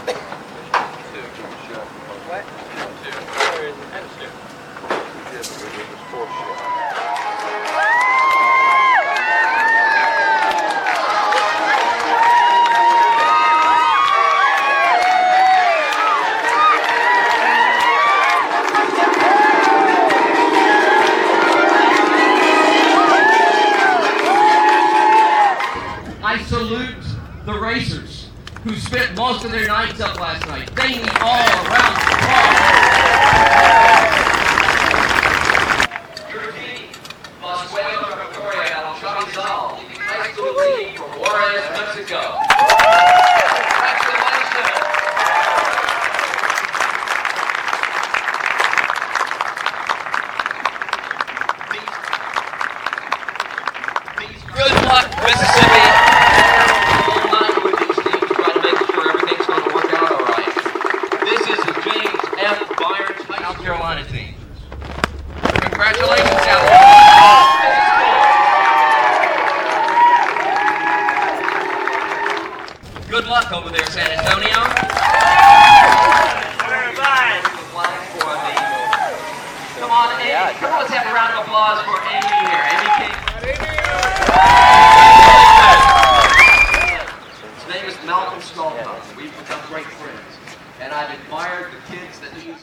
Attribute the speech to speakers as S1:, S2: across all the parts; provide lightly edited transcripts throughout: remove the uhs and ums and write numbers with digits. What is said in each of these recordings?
S1: What?
S2: I salute the racers who spent most of their nights up last night. They need all around the clock. Your team, Mosquero Victoria El Chavizal, high school team from Juarez, Mexico. Congratulations. Good luck, Mississippi. South Carolina team. Congratulations, South Carolina. Good luck over there, San Antonio. Come on, Amy. Come on, let's have a round of applause for Amy here. Amy King. His name is Malcolm Stallhouse. We've become great friends. And I've admired the kids that he's...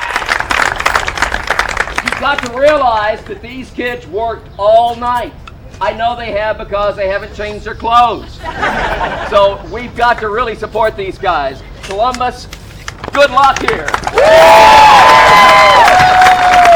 S2: You've got to realize that these kids worked all night. I know they have because they haven't changed their clothes. So we've got to really support these guys. Columbus, good luck here.